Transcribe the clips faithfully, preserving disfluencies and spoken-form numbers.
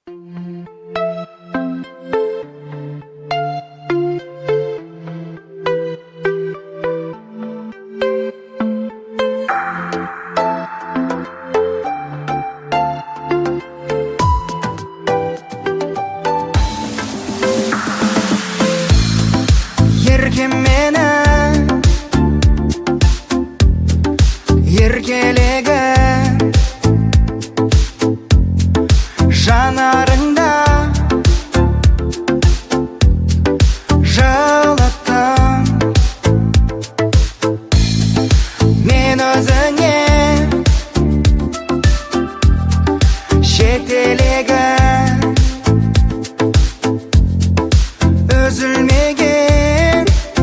еркелеген жанарыңда жылаттың мен өзіңе жетелеген үзілмеген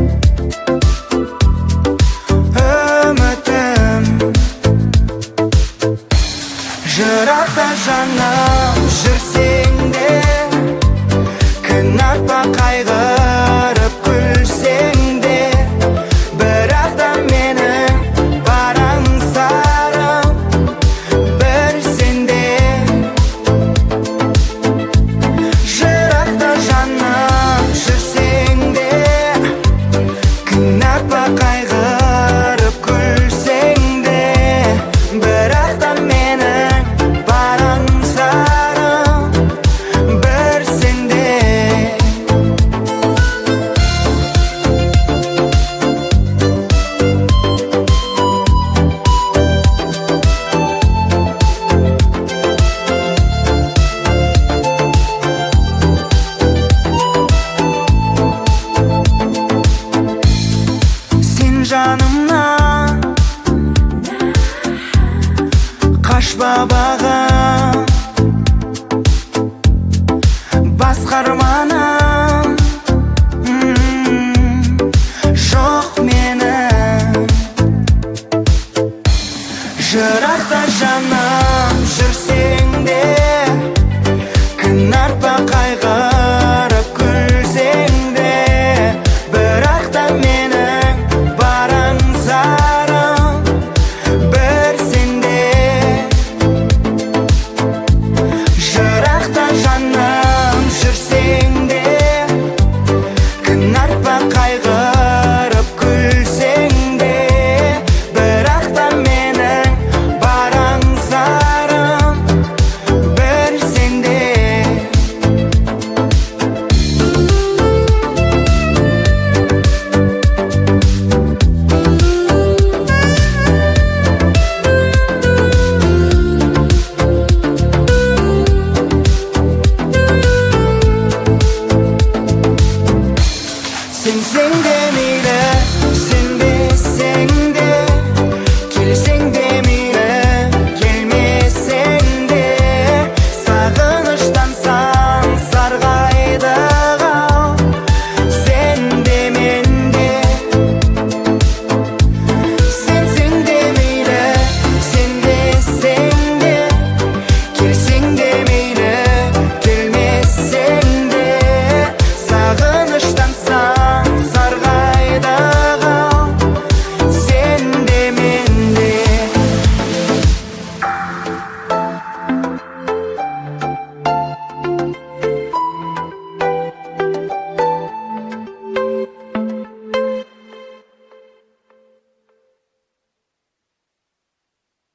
жырақта жаным жүрсең де күн атпа қайғырып күлсең де бірақ та менің бар аңсарым бір сенде жырақта жаным жүрсең де күн атпа қайғырып күлсең де бірақ та менің жанымнан қашпа бағым басқа арманым